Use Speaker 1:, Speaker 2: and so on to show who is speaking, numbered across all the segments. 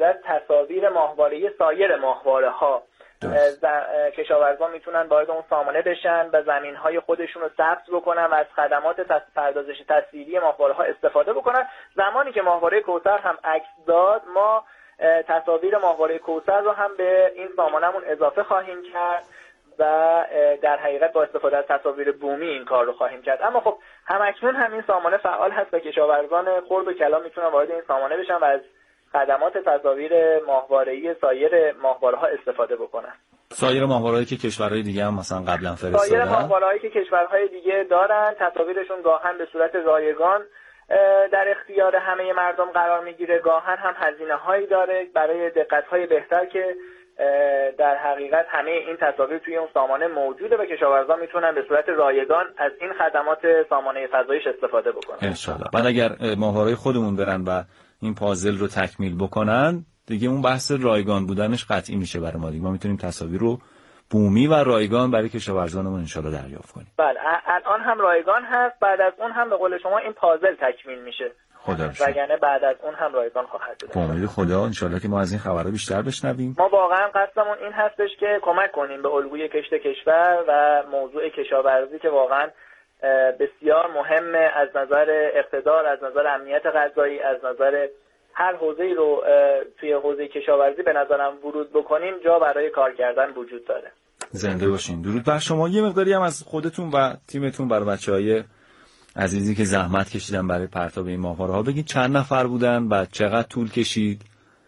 Speaker 1: حقیقت تصاویر ماهواره‌ای سایر ماهواره‌ها کشاورزان میتونن وارد اون سامانه بشن و زمین‌های خودشون رو ثبت بکنن و از خدمات پردازش تصویری ماهواره‌ها استفاده بکنن. زمانی که ماهواره کوثر هم عکس داد، ما تصاویر ماهواره کوثر رو هم به این سامانه‌مون اضافه خواهیم کرد و در حقیقت با استفاده از تصاویر بومی این کار رو خواهیم کرد. اما خب همکنون هم این سامانه فعال هست و کشاورزان خرد و کلان میتونن وارد این سامانه بشن و از خدمات تصاویر ماهواره‌ای سایر ماهواره‌ها استفاده بکنن.
Speaker 2: سایر ماهواره‌ای که کشورهای دیگه هم مثلا قبلا فرستادن،
Speaker 1: سایر ماهواره‌ای که کشورهای دیگه دارن، تصاویرشون گاهن به صورت رایگان در اختیار همه مردم قرار میگیره، گاهن هم هزینه‌هایی داره برای دقت‌های بهتر که در حقیقت همه این تصاویر توی اون سامانه موجوده و کشاورزان میتونن به صورت رایگان از این خدمات سامانه فضاییش استفاده بکنن
Speaker 2: ان شاءالله. بعد اگر ماهواره خودمون برن و این پازل رو تکمیل بکنن، دیگه اون بحث رایگان بودنش قطعی میشه برای ما. دیگه ما میتونیم تصاویر رو بومی و رایگان برای کشاورزانمون ان شاءالله دریافت کنیم.
Speaker 1: بله، الان هم رایگان هست، بعد از اون هم به قول شما این پازل تکمیل میشه.
Speaker 2: خدا رو
Speaker 1: وگرنه بعد از اون هم رایگان خواهد بود.
Speaker 2: با امید خدا ان شاءالله که ما از این خبرها بیشتر بشنویم.
Speaker 1: ما واقعا قصدمون این هستش که کمک کنیم به الگوی کشت کشور و موضوع کشاورزی که واقعا بسیار مهمه از نظر اقتدار، از نظر امنیت غذایی، از نظر هر حوزه‌ای رو توی حوزه کشاورزی به نظرم ورود بکنیم جا برای کار کردن وجود داره.
Speaker 2: زنده باشین. درود بر شما. یه مقداری هم از خودتون و تیمتون برای بچه‌های عزیزی که زحمت کشیدن برای پرتاب این ماهواره‌ها بگید چند نفر بودن و چقدر طول کشید؟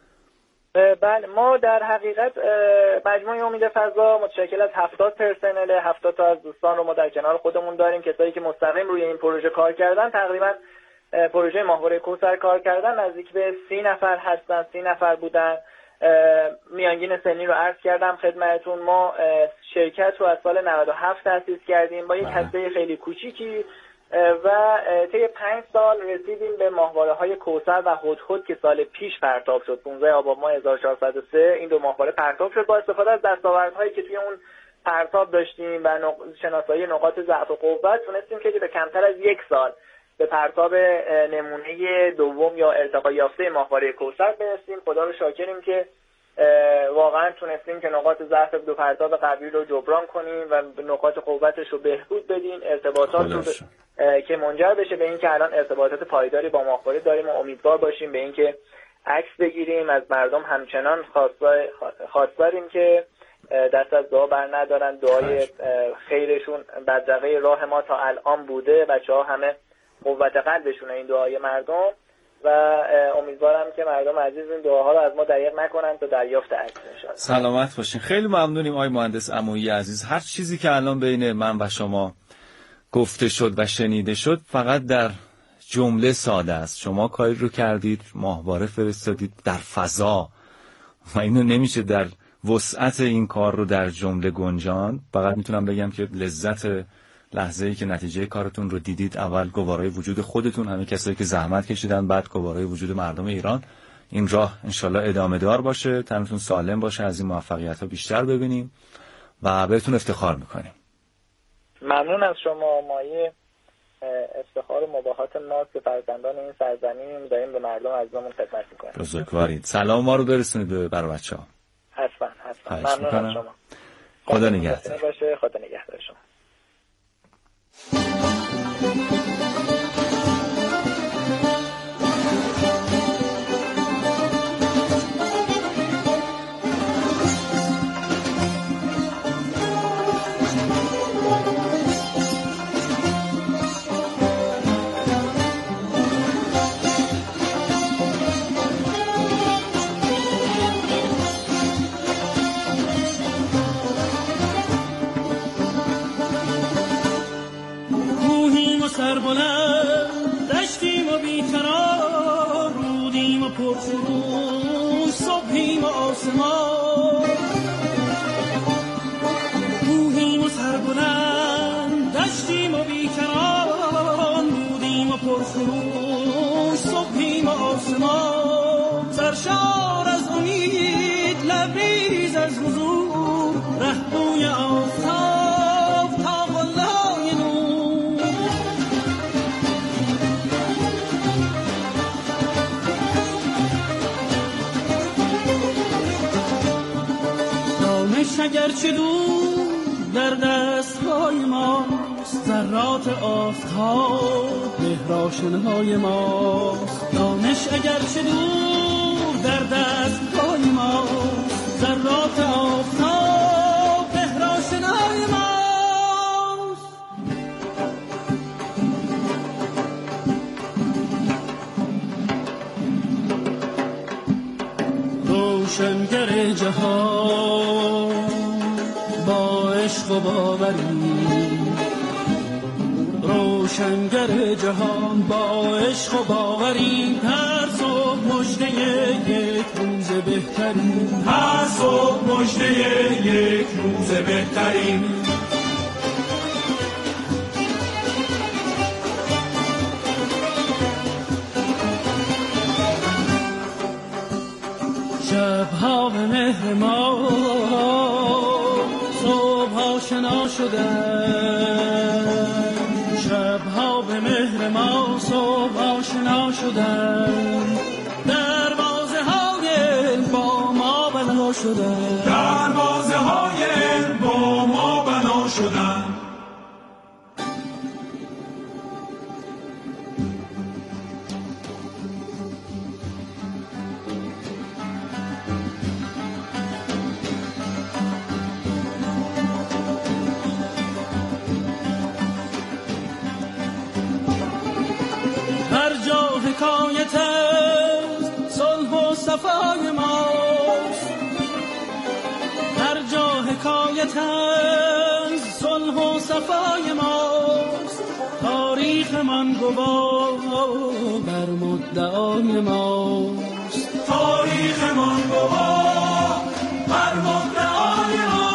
Speaker 1: بله، ما در حقیقت مجموعه امید فضا متشکل از 70 پرسنل، 70 تا از دوستان رو ما در کنار خودمون داریم، کسایی که مستقیم روی این پروژه کار کردن. تقریبا پروژه ماهواره کوثر کار کردن نزدیک به 30 نفر هستن، 30 نفر بودن. میانگین سنی رو عرض کردم خدمتتون. ما شرکت رو از سال 97 تأسیس کردیم با یک هسته خیلی کوچیکی و طی 5 سال رسیدیم به ماهواره‌های کوثر و هدهد که سال پیش پرتاب شد. 15 آبان ماه 1403 این دو ماهواره پرتاب شد. با استفاده از دستاوردهایی که توی اون پرتاب داشتیم و شناسایی نقاط ضعف و قوت تونستیم که به کمتر از 1 سال به پرتاب نمونه دوم یا ارتقا یافته ماهواره کوثر برسیم. خدا رو شاکریم که واقعا تونستیم که نقاط ضعف دو پرتاب قبلی رو جبران کنیم و نقاط قوتش رو بهبود بدیم. ارتباطات رو که منجر بشه به این که الان ارتباطات پایداری با ماهواره داریم و امیدوار باشیم به این که عکس بگیریم. از مردم همچنان خواستاریم که دست از دعا بر ندارن. دعای خیرشون بدرقه راه ما تا الان بوده. بچه‌ها همه قوت قلبشونه این دعای مردم و امیدوارم که مردم عزیز این دعاها رو از ما دریغ نکنن تا دریافت عکس انشاءالله.
Speaker 2: سلامت باشین. خیلی ممنونیم آقای مهندس عمویی عزیز. هر چیزی که الان بین من و شما گفته شد و شنیده شد فقط در جمله ساده است. شما کاری رو کردید، ماهواره فرستادید در فضا و اینو نمیشه در وسعت این کار رو در جمله گنجان. فقط میتونم بگم که لذت لحظه‌ای که نتیجه کارتون رو دیدید، اول گوارای وجود خودتون، همه کسایی که زحمت کشیدن، بعد گوارای وجود مردم ایران. این راه انشالله ادامه دار باشه، تنتون سالم باشه، از این موفقیت‌ها بیشتر ببینیم و بهتون افتخار میکنیم.
Speaker 1: ممنون از شما. مایه افتخار و مباهات ماست که فرزندان این سرزمین داریم به مردم عزیزمون خدمت میکنیم.
Speaker 2: بزرگوارید. سلام ما رو برسونید برای بچه‌ها.
Speaker 1: حتما. ممنون از شما.
Speaker 2: خدا نگهدار
Speaker 1: باشه. خدا نگهدار شما.
Speaker 3: سربلند دشتیم و بیقرار، رودیم و پرخروش، صبحیم و آسمان. کوهیم و سربلند دشتیم و بیقرار، رودیم و پرخروش، صبحیم و آسمان. سرشار از امید، لبریز از حضور، رهروی آفتاب تا قلای نور. دانش اگرچه دور در دستهای ماست، ذرات آفتاب به روشنهای ماست. دانش اگرچه دور در دستهای ماست، ذرات آفتاب به روشنهای ماست. روشنگر جهان با عشق و باوری، روشنگر جهان با عشق و باوری، هر صبح مژده یک روز بهترین، هر صبح مژده یک روز بهترین. شبها به مهر ما صبحها شنا شدن، شبها به مهر ما صبحها شنا شدن، دروازه های با ما بنا شدن، دروازه های با ما بنا شدن. صفای ماست، هر جا حکایت از صلح و صفای ماست، تاریخ من گواه بر مدعای ماست، تاریخ من گواه بر مدعای ماست.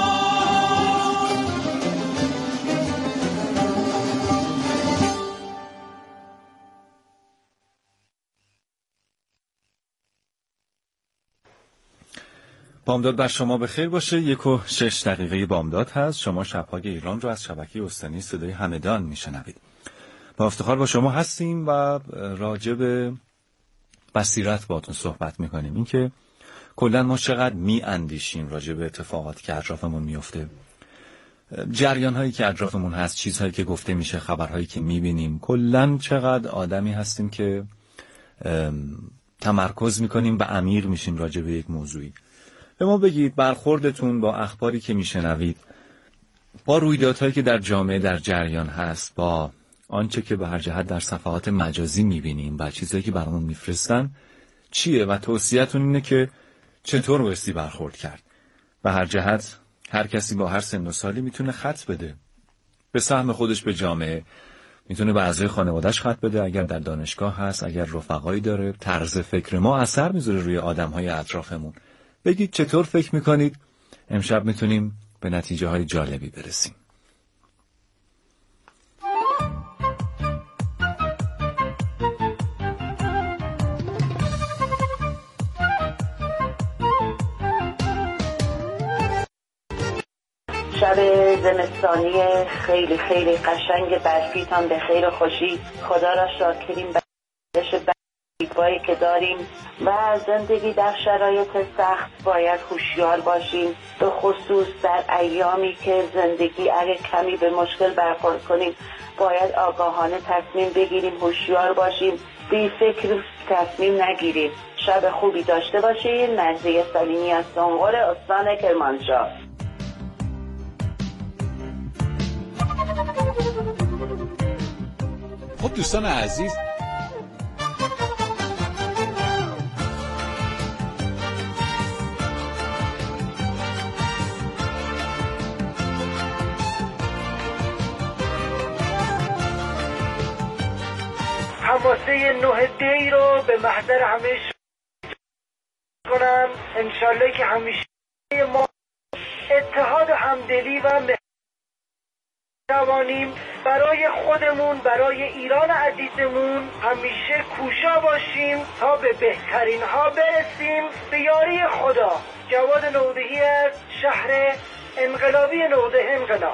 Speaker 2: بامداد بر شما بخیر باشه. 1:06 بامداد هست. شما شب‌های ایران رو از شبکه استانی صدای همدان میشنوید. با افتخار با شما هستیم و راجع به بصیرت باهاتون صحبت میکنیم. این که کلا ما چقدر میاندیشیم راجع به اتفاقاتی که اطرافمون میفته، جریان‌هایی که اطرافمون هست، چیزهایی که گفته میشه، خبرهایی که میبینیم. کلا چقدر آدمی هستیم که تمرکز میکنیم و عمیق میشیم راجع به یک موضوعی. به ما بگید برخوردتون با اخباری که میشنوید، با رویدادهایی که در جامعه در جریان هست، با آنچه که به هر جهت در صفحات مجازی میبینیم و چیزهایی که برامون میفرستن چیه و توصیه‌تون اینه که چطور بایستی برخورد کرد. به هر جهت هر کسی با هر سن و سالی میتونه خط بده به سهم خودش به جامعه، میتونه به اعضای خانواده‌اش خط بده، اگر در دانشگاه هست، اگر رفقایی داره. طرز فکر ما اثر میذاره روی آدم‌های اطرافمون. بگید چطور فکر میکنید امشب میتونیم به نتیجه های جالبی برسیم.
Speaker 4: شب زمستانی خیلی خیلی قشنگ برفیتان به خیر و خوشی. خدا را شاکریم بخشش بایی که داریم و زندگی در شرایط سخت باید هوشیار باشیم، به خصوص در ایامی که زندگی اگه کمی به مشکل برخورد کنیم باید آگاهانه تصمیم بگیریم، هوشیار باشیم، بی فکر تصمیم نگیریم. شب خوبی داشته باشید. نزدیک سلیمی از سنقر استان کرمانشاه.
Speaker 5: خب دوستان عزیز،
Speaker 6: حماسه 9 دی رو به محضر همه کنم. انشالله که همیشه ما اتحاد و همدلی و توانیم برای خودمون، برای ایران عزیزمون همیشه کوشا باشیم تا به بهترین ها برسیم به یاری خدا. جواد نودهی از شهر انقلابی نوده انقلاب.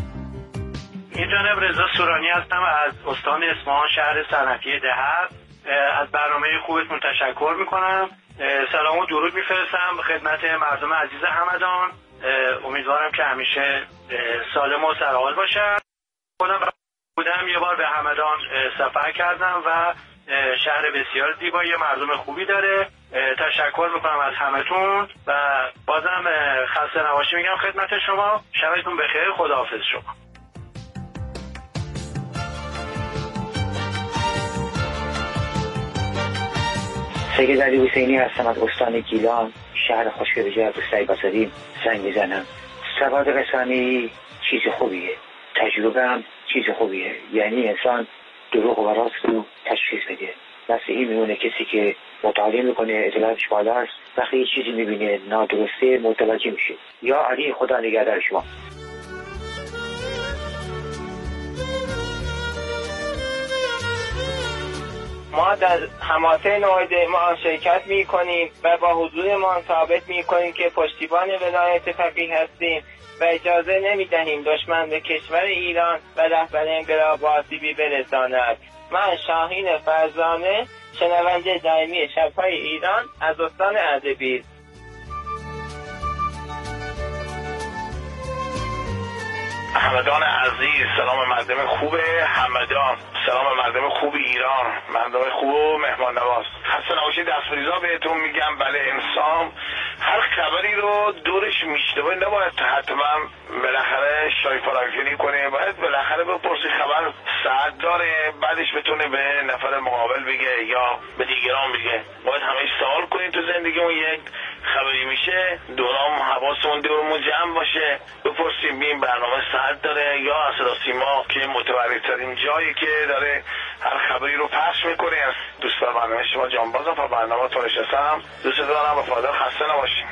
Speaker 7: این جانب رضا سورانی هستم از استان اصفهان، شهر صنعتی دهر.
Speaker 5: از برنامه خوبتون تشکر میکنم. سلام و درود میفرستم خدمت مردم عزیز همدان. امیدوارم که همیشه سالم و سرحال باشن. خودم بودم یه بار به همدان سفر کردم و شهر بسیار زیبایی، مردم خوبی داره. تشکر میکنم از همتون و بازم خسته نباشی میگم خدمت شما. شبتون بخیر. خداحافظ شما.
Speaker 7: سید علی حسینی هستم از استان گیلان، شهر خوشگل جهت سیباسری زنگ میزنم. سواد رسانی چیز خوبیه، تجربه هم چیز خوبیه، یعنی انسان دروغ و راست رو تشخیص بده. بس این میمونه کسی که مطالعه میکنه، اطلاعاتش بالاست، وقتی یه چیزی میبینه نادرسته متوجه میشه. یا علی، خدا نگهدار شما.
Speaker 8: ما در حماسه نوعده ما شرکت میکنیم و با حضورمان ثابت میکنیم که پشتیبان ولایت فقیه هستیم و اجازه نمیدهیم دشمن به کشور ایران و رهبر انقلاب آسیبی برساند. من شاهین فرزانه، شنونده دائمی شب‌های ایران از استان اردبیل.
Speaker 5: همدان عزیز، سلام مردم خوب همدان، سلام مردم خوب ایران، مردم خوب و مهمان نواز. خسته نباشید. دستفریزا بهتون میگم. بله، انسان هر خبری رو دورش میشنوه نباید حتما بالاخره شای فراگیری کنه، باید بالاخره بپرسی خبر ساعت داره، بعدش بتونه به نفر مقابل بگه یا به دیگران بگه. باید همه سوال کنید تو زندگیمون. یک خبری میشه دورام حواسمون دورمون جمع باشه، بپرسیم ببین برنامه ساعت داره یا اصلا سیما که متوری‌ترین جایی که داره هر خبری رو پخش میکنه. دوست دارم برنامه شما جانبازم تا برنامه تو نشستم. دوست دارم وفادار. خسته نباشیم.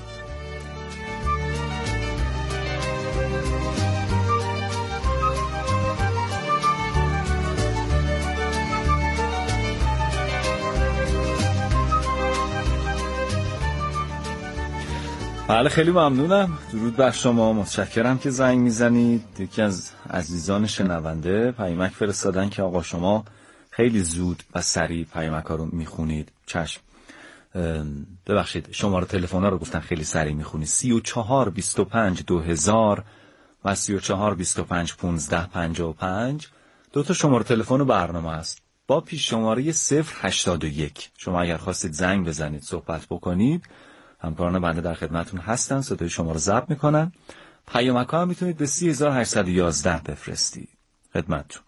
Speaker 2: بله، خیلی ممنونم. درود بر شما. متشکرم که زنگ میزنید. یکی از عزیزان شنونده پیامک فرستادن که آقا شما خیلی زود و سریع پیامک‌ها رو میخونید. چشم. ببخشید، شماره تلفن‌ها رو گفتن خیلی سریع میخونید. 34 25 2000 و 34 25 15 55. دو تا شماره تلفن برنامه است با پیش شماره 081. شما اگر خواستید زنگ بزنید، صحبت بکنید، همکاران بنده در خدمتون هستن، صدای شما رو ضبط میکنن. پیامک‌ها هم میتونید به 3811 بفرستید. خدمتتون.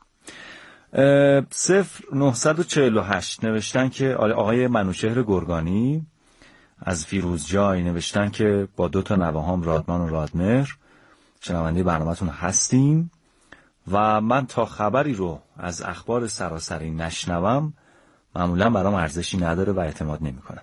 Speaker 2: 0948 نوشتن که آقای منوچهر گرگانی از فیروزجای نوشتن که با دو تا نوه‌هام رادمان و رادمهر شنونده برنامه‌تون هستیم و من تا خبری رو از اخبار سراسری نشنوم معمولا برام ارزشی نداره و اعتماد نمی‌کنم.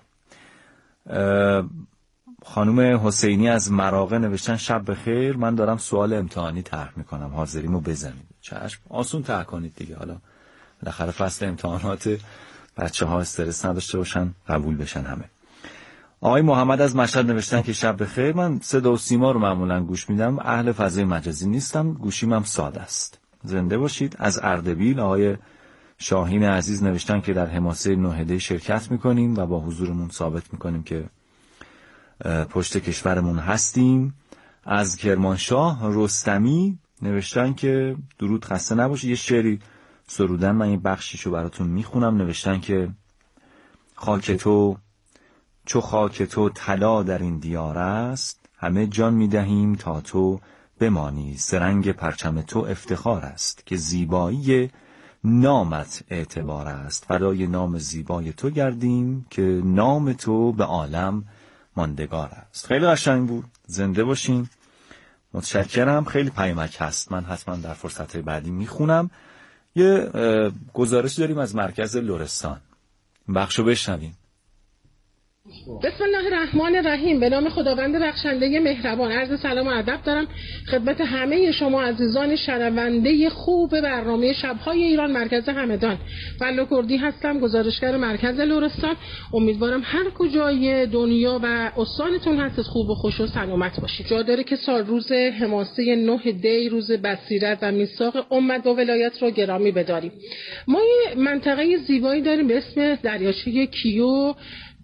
Speaker 2: خانم حسینی از مراغه نوشتن شب بخیر، من دارم سوال امتحانی طرح میکنم، حاضریمو بزنید. چشم، آسون طرح کنید دیگه. حالا بالاخره فصل امتحانات، بچه‌ها استرس نداشته باشن، قبول بشن همه. آقای محمد از مشهد نوشتن که شب بخیر، من صدا و سیما رو معمولا گوش میدم، اهل فضای مجازی نیستم، گوشیم هم ساده است. زنده باشید. از اردبیل آقای شاهین عزیز نوشتن که در حماسه نوحده شرکت میکنیم و با حضورمون ثابت میکنیم که پشت کشورمون هستیم. از کرمانشاه رستمی نوشتن که درود، خسته نباشید. یه شعری سرودن، من این بخشیشو براتون میخونم. نوشتن که خاک تو چو خاک تو طلا در این دیار است، همه جان میدهیم تا تو بمانی، سرنگ پرچم تو افتخار است، که زیبایی نامت اعتبار است، فدای نام زیبای تو گردیم، که نام تو به عالم ماندگار است. خیلی قشنگ بود. زنده باشین. متشکرم. خیلی پیامک هست، من حتما در فرصت بعدی میخونم. یه گزارش داریم از مرکز لرستان، بخشو بشنویم.
Speaker 9: بسم الله الرحمن الرحیم. به نام خداوند بخشنده مهربان. عرض سلام و ادب دارم خدمت همه شما عزیزان شنونده خوب برنامه شب‌های ایران مرکز همدان. فلا کردی هستم، گزارشگر مرکز لرستان. امیدوارم هر کجای دنیا و استانتون هستید خوب و خوش و سلامت باشید. جا داره که سال روز حماسه 9 دی، روز بصیرت و میثاق امت با ولایت رو گرامی بداریم. ما یه منطقه زیبایی داریم به اسم دریاچه کیو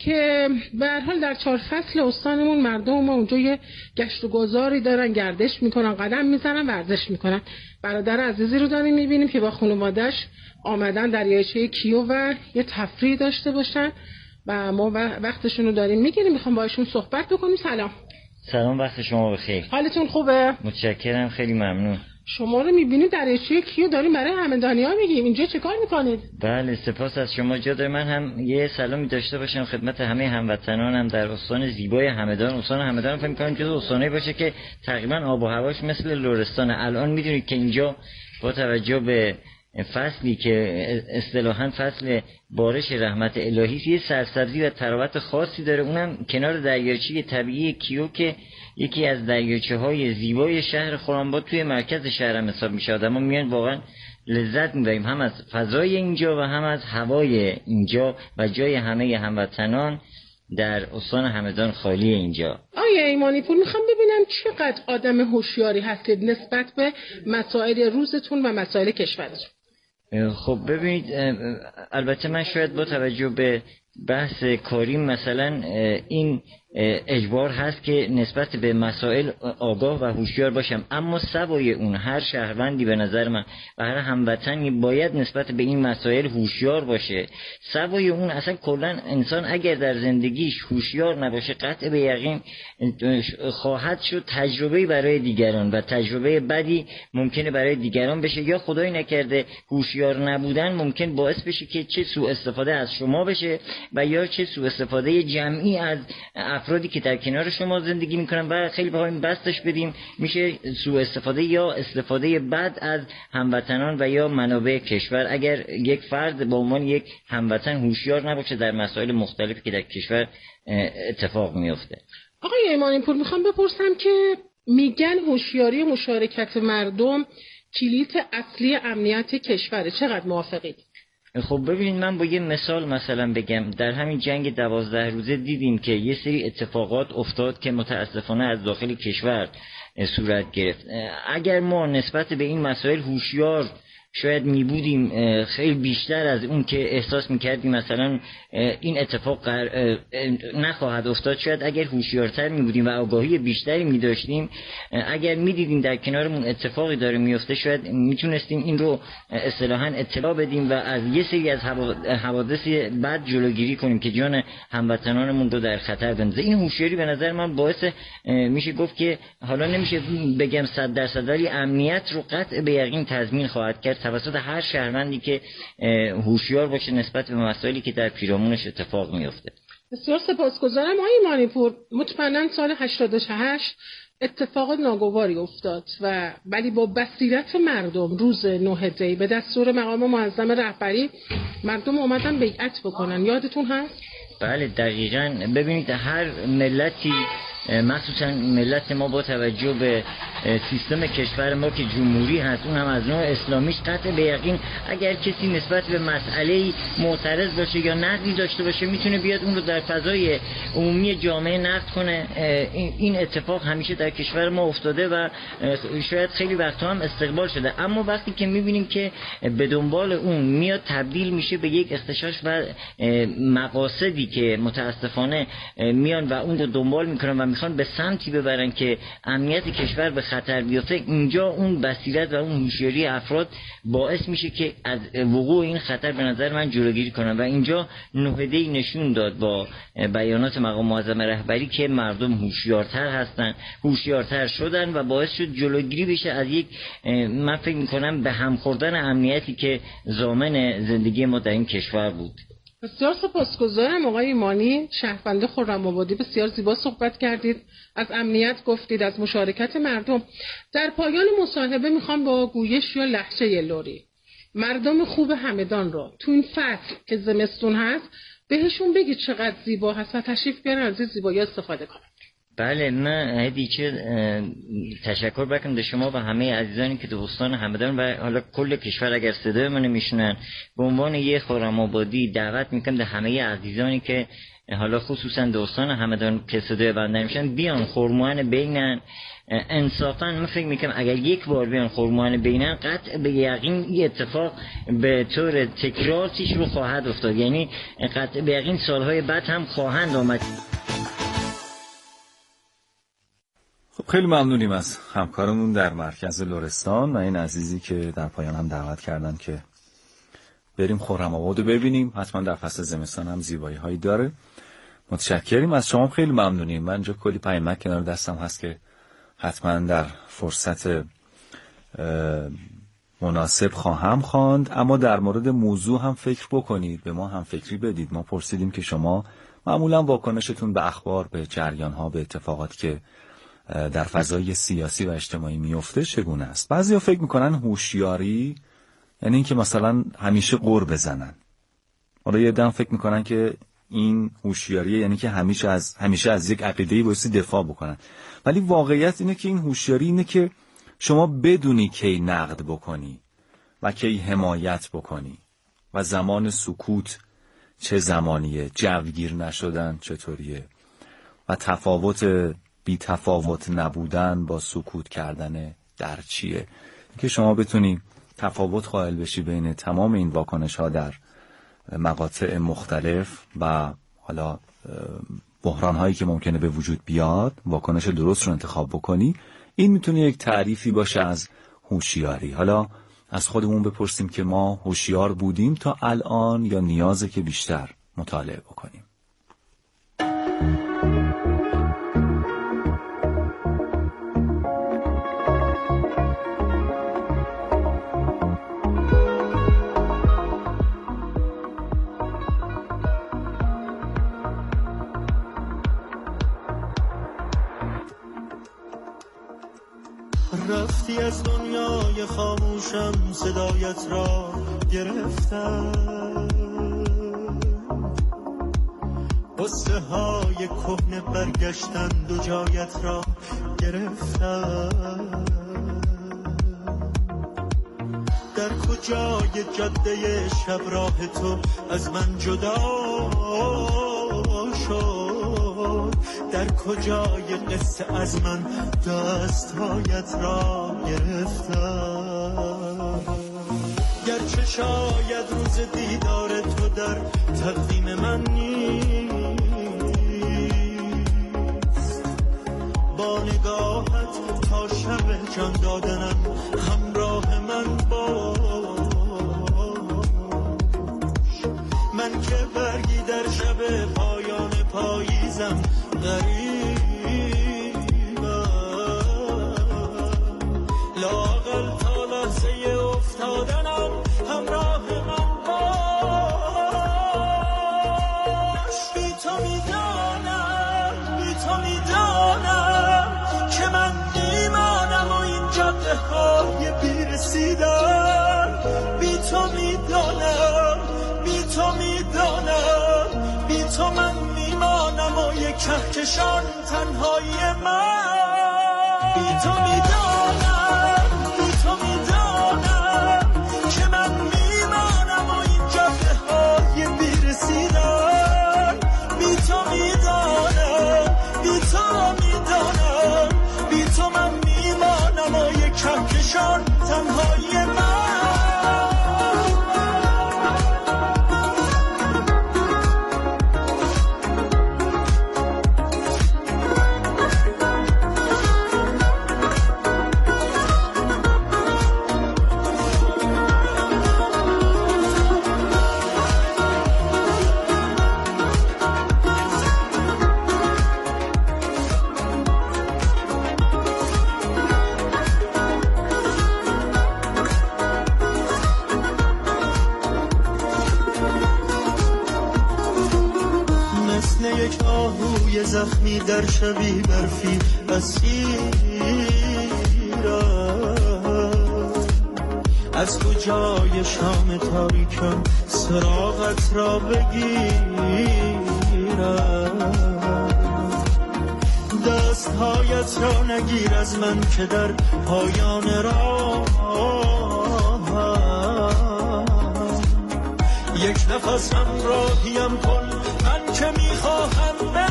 Speaker 9: که به هر حال در 4 فصل استانمون مردم ما اونجا یه گشت و گذاری دارن، گردش میکنن، قدم میزنن، ورزش میکنن. برادر عزیزی رو داریم میبینیم که با خانواده‌اش آمدن دریاچه کیو و یه تفریح داشته باشن و ما وقتشون رو داریم میگیریم. میخوام با ایشون صحبت بکنیم.
Speaker 10: سلام، وقت شما بخیر.
Speaker 9: حالتون خوبه؟
Speaker 10: متشکرم، خیلی ممنون.
Speaker 9: شما رو میبینید دریاچه کیو داریم برای همدانی‌ها میگیم. اینجا چه کار میکنید؟
Speaker 10: بله، سپاس از شما. جا داره من هم یه سلامی داشته باشم خدمت همه هموطنانم در استان زیبای همدان. استان همدان فکر می‌کنم جزو استانایی باشه که تقریبا آب و هواش مثل لرستان. الان میدونید که اینجا با توجه به فصلی که اصطلاحاً فصل بارش رحمت الهی یه سرسبزی و تراوت خاصی داره، اونم کنار دریاچه طبیعی کیو که یکی از دریاچه‌های زیبای شهر خرم‌آباد توی مرکز شهرم حساب میشه. آدم‌ها میان واقعا لذت می‌بریم هم از فضای اینجا و هم از هوای اینجا و جای همه هموطنان در استان همدان خالی اینجا.
Speaker 9: آیه ایمانی پور، میخوام ببینم چقدر آدم هوشیاری هستید نسبت به مسائل روزتون و مسائل کشورتون.
Speaker 10: خب ببینید، البته من شاید با توجه به بحث کاری مثلا این اجبار هست که نسبت به مسائل آگاه و هوشیار باشم، اما سوای اون هر شهروندی به نظر من و هر هموطنی باید نسبت به این مسائل هوشیار باشه. سوای اون اصلا کلا انسان اگر در زندگیش هوشیار نباشه قطع به یقین خواهد شد تجربه برای دیگران و تجربه بدی ممکنه برای دیگران بشه، یا خدای نکرده هوشیار نبودن ممکن باعث بشه که چه سوء استفاده از شما بشه و یا چه سوء استفاده جمعی از افرادی که در کنار شما زندگی میکنن و خیلی بخوایم بستش بدیم میشه سوء استفاده یا استفاده بد از هموطنان و یا منابع کشور اگر یک فرد با عنوان یک هموطن هوشیار نباشه در مسائل مختلفی که در کشور اتفاق میفته.
Speaker 9: آقای ایمانی پور، میخوام بپرسم که میگن هوشیاری مشارکت مردم کلید اصلی امنیت کشوره، چقدر موافقید؟
Speaker 10: خب ببینید، من با یه مثال مثلا بگم، در همین جنگ 12 روزه دیدیم که یه سری اتفاقات افتاد که متاسفانه از داخل کشور صورت گرفت. اگر ما نسبت به این مسائل هوشیار شاید می بودیم خیلی بیشتر از اون که احساس میکردیم مثلا این اتفاق نخواهد افتاد، شاید اگر هوشیارتر می بودیم و آگاهی بیشتری می داشتیم، اگر می دیدیم در کنارمون اتفاقی داره میفته، شاید میتونستیم این رو اصطلاحاً اطلاع بدیم و از یه سری از حوادث بد جلوگیری کنیم که جان هموطنانمون رو در خطر بندازه. این هوشیاری به نظر من باعث میشه گفت که حالا نمیشه بگم 100% ولی امنیت رو قطع به یقین تضمین خواهد کرد توسط هر شهروندی که هوشیار باشه نسبت به مسائلی که در پیرامونش اتفاق میفته.
Speaker 9: بسیار سپاسگزارم آقای ایمانی پور. مطمئنا سال 88 اتفاق ناگواری افتاد و ولی با بصیرت مردم روز 9 دی به دستور مقام معظم رهبری مردم اومدن بیعت بکنن. یادتون هست؟
Speaker 10: بله دقیقاً. ببینید هر ملتی مخصوصا ملت ما با توجه به سیستم کشور ما که جمهوری هست، اون هم از نوع اسلامیش، قطع به یقین اگر کسی نسبت به مسئله معترض باشه یا نقدی داشته باشه میتونه بیاد اون رو در فضای عمومی جامعه نقد کنه. این اتفاق همیشه در کشور ما افتاده و شاید خیلی وقتا هم استقبال شده، اما وقتی که میبینیم که به دنبال اون میاد تبدیل میشه به یک اختشاش و مقاصدی که متاسفانه میان و اون رو دنبال میکنن و میخوان به سمتی ببرن که امنیت کشور به خطر بیفته، اینجا اون بصیرت و اون هوشیاری افراد باعث میشه که از وقوع این خطر به نظر من جلوگیری کنن و اینجا 9 دی نشون داد با بیانات مقام معظم رهبری که مردم هوشیارتر هستن، هوشیارتر شدن و باعث شد جلوگیری بشه از یک من فکر میکنم به هم خوردن امنیتی که ضامن زندگی ما در این کشور بود.
Speaker 9: بسیار سپاسگزارم آقای ایمانی، شهروند خرم‌آبادی. بسیار زیبا صحبت کردید، از امنیت گفتید، از مشارکت مردم. در پایان مصاحبه میخوام با گویش یا لهجه لری مردم خوب همدان رو تو این فصل که زمستون هست بهشون بگید چقدر زیبا هست و تشریف بیارن از این زیبایی استفاده کنن.
Speaker 10: بله، من هدی چه تشکر بکنم به شما و همه عزیزانی که دوستان همدان و حالا کل کشور اگر صدای منو میشنن، به عنوان یه خرم‌آبادی دعوت میکنم به همه عزیزانی که حالا خصوصا دوستان همدان که صدای بنده میشن بیان خرموان بینن. انصافا من فکر میکنم اگر یک بار بیان خرموان بینن قطع به یقین این اتفاق به طور تکرار پیش رو خواهد افتاد، یعنی قطع به یقین سالهای بعد هم خواهند آمد.
Speaker 2: خب خیلی ممنونیم از همکارمون در مرکز لرستان و این عزیزی که در پایان هم دعوت کردن که بریم خرم‌آباد رو ببینیم. حتما در فصل زمستان هم زیبایی هایی داره. متشکریم از شما، خیلی ممنونیم. من اینجا کلی پیامک کنار دستم هست که حتما در فرصت مناسب خواهم خواند، اما در مورد موضوع هم فکر بکنید، به ما هم فکری بدید. ما پرسیدیم که شما معمولا واکنشتون به اخبار، به جریان ها، به اتفاقاتی که در فضای سیاسی و اجتماعی میفته چگونه است. بعضیا فکر میکنن هوشیاری یعنی اینکه مثلا همیشه غر بزنن. حالا یه عده‌ام فکر میکنن که این هوشیاری یعنی که همیشه از یک عقیده‌ای واسه دفاع بکنن. ولی واقعیت اینه که این هوشیاری اینه که شما بدونی کی نقد بکنی و کی حمایت بکنی و زمان سکوت چه زمانیه، جوگیر نشدن چطوریه و تفاوت بی تفاوت نبودن با سکوت کردن در چیه، که شما بتونی تفاوت قائل بشی بین تمام این واکنش ها در مقاطع مختلف و حالا بحران هایی که ممکنه به وجود بیاد، واکنش درست رو انتخاب بکنی. این میتونه یک تعریفی باشه از هوشیاری. حالا از خودمون بپرسیم که ما هوشیار بودیم تا الان یا نیازه که بیشتر مطالعه بکنیم.
Speaker 3: رفتی از دنیای خاموشم، صدایت را گرفتم، قصه های کهنه برگشتند و جایت را گرفتم. در کجای جاده شب راه تو از من جدا شد، در کجای قصه از من دستهایت را گرفتم. گرچه شاید روز دیدار تو در تقدیم من نیست، با نگاهت تا شب جان دادنم همراه من باش. من که برگی در شب پایان پاییزم غریبم، لااقل تا لحظه افتادنم همراه من باش. بی تو میدانم که من میمانم و این جاده های بیرسیدن. بی تو میدانم بی تو من میمانم و یک کهکشان تنهایی من. بی تو میدانم که من میمانم و این جاده های بیرسیدن. بی تو میدانم بی تو من میمانم و یک کهکشان تنهایی من. زخمی در شبی برفی اسیرم، از تو جای شام تاریکم سراغت را بگیرم، دستهایت را نگیر از من که در پایان راه یک نفس همراهیم کن، من که میخواهم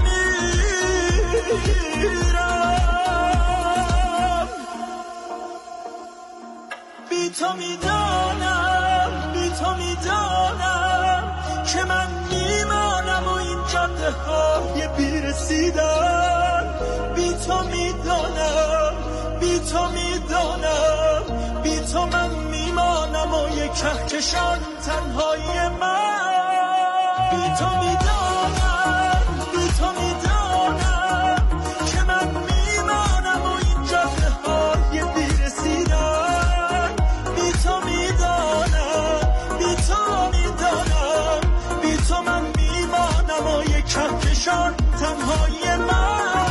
Speaker 3: بمیرم. بی تو میدانم، بی تو میدانم که من میمانم و این جاده های بیرسیدن. بی تو میدانم، بی تو میدانم، بی تو من میمانم و یک کهکشان تنهای من. بی تو میدانم، بی تو میدانم که من میمانم و این جاده های بیرسیدن. بی تو میدانم، بی تو میدانم، بی تو من میمانم و یک کهکشان تنهای من.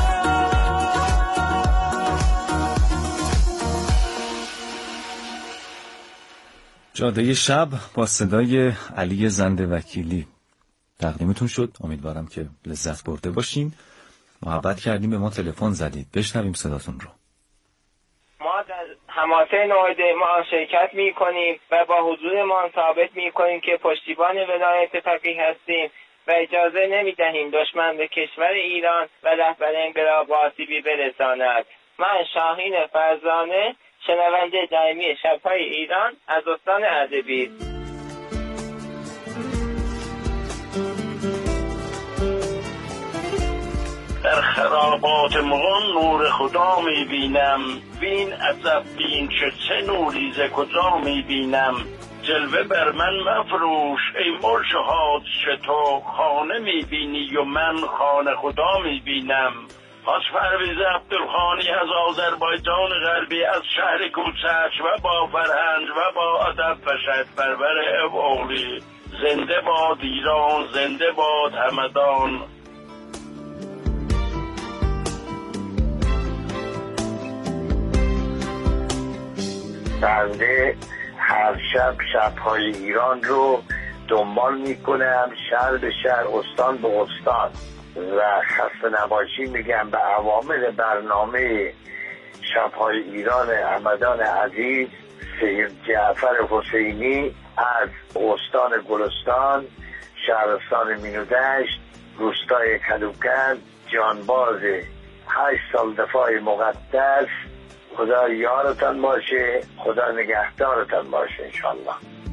Speaker 2: جاده شب با صدای علی زنده وکیلی تقدیمتون شد. امیدوارم که لذت برده باشین. محبت کردیم، به ما تلفن زدید، بشنویم صداتون رو.
Speaker 8: ما در حماسه نوید ما شرکت می‌کنیم و با حضورمان ثابت می‌کنیم که پشتیبان ولایت فقیه هستیم و اجازه نمی‌دهیم دشمن به کشور ایران و رهبر انقلاب آسیبی برساند. من شاهین فرزانه، شنونده دائمی شب‌های ایران از استان اردبیل.
Speaker 5: در خرابات مغان نور خدا میبینم، وین عذب بین چه نوری ز کجا میبینم. جلوه بر من مفروش ای مرشحات، چطور خانه میبینی و من خانه خدا میبینم. از پرویز عبدالخانی از آذربایجان غربی، از شهر کوچک و با فرهنگ و با ادب و شهرپرور اوغلی. زنده باد ایران، زنده باد همدان.
Speaker 11: بنده هر شب شب‌های ایران رو دنبال میکنم، شهر به شهر، استان به استان، و خسته نباشی میگم به عوامل برنامه شب‌های ایران همدان عزیز، سید جعفر حسینی از استان گلستان، شهرستان مینودشت، روستای کلوکل، جانباز 8 سال دفاع مقدس. خدا یارتان باشه، خدا نگهدارتان باشه انشالله.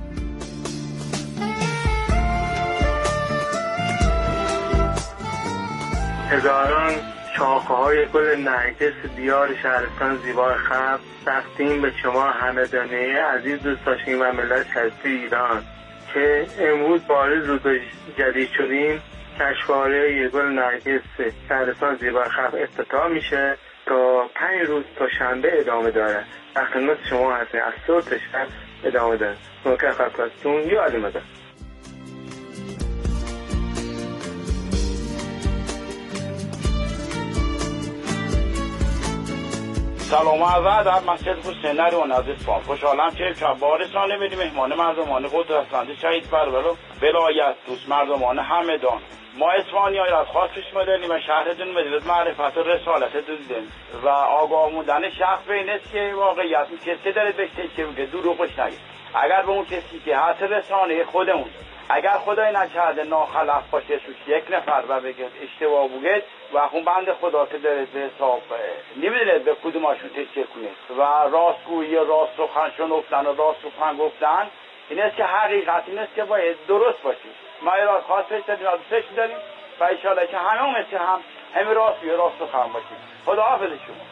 Speaker 12: هزاران شاخه های گل نرگس دیار شهرستان زیبای خلق تقدیم به شما همدانی عزیز دوست داشتیم و ملت شهرستان ایران که امروز بارز روز جدید شدیم. کشفاره گل نرگس شهرستان زیبای خلق افتتاح میشه تا 5 روز تا شنبه ادامه داره. در خدمت شما هستیم، از صبح تا شب ادامه داره. ممکن خواستون یاد مده.
Speaker 13: سلام عرض در مسجد حسین روان از اصفهان. خوشحالم که شبارستان می‌بینیم مهمان مردمان قدرتمند شهید بربرو ولایت دوست مردمان همدان. ما اصفهانی‌ها از خاص پیش مدرنیم و شهرتون مدرد معرفت و رسالت دیدیم و آگاه موندن شخص به این است که واقعیت کسی داره بهش که بگه دروغش نگه. اگر به اون کسی که حتی رسانه خودمون اگر خدای نکرده ناخلق باشه توش یک نفر و بگه اشتباه بگه و اون بند خدا که داره به حساب نمیدونه به کدوماشون تکیه کنه و راستگویی راست سخنشون افتن و راست سخن گفتن این است که حقیقت این است که باید درست باشیم. ما ایراد خاص پیش داریم و دوستش داریم و انشاءالله که همه هم مثل همه راست و راست سخن باشیم. خدا حافظ شما.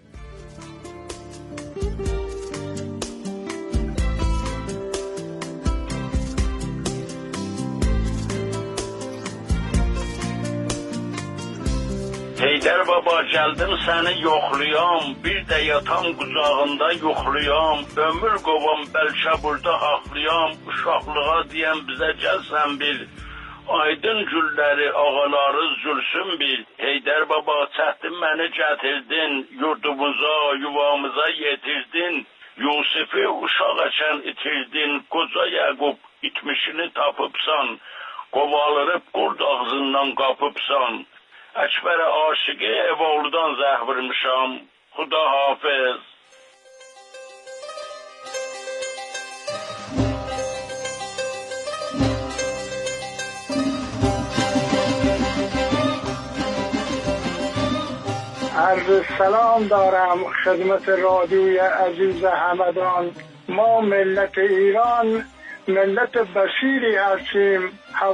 Speaker 5: Heydər baba gəldim səni yoxluyam, bir də yatam qucağında yoxluyam, ömür qovam bəlkə burada haqlıyam, uşaqlığa deyən bizə gəlsən bil, aydın gülləri, ağaları zülsün bil. Heydər baba çətin məni gətirdin, yurdumuza, yuvamıza yetirdin, Yusuf'u uşaq açan itirdin, koca Yaqub itmişini tapıbsan, qovalırıb qurd ağzından qapıbsan, Əkbərə aşıqı Evoğludan zəh vurmuşam, Xuda hafiz.
Speaker 6: عرض سلام دارم خدمت رادیوی عزیز همدان. ما ملت ایران ملت بسیری هستیم.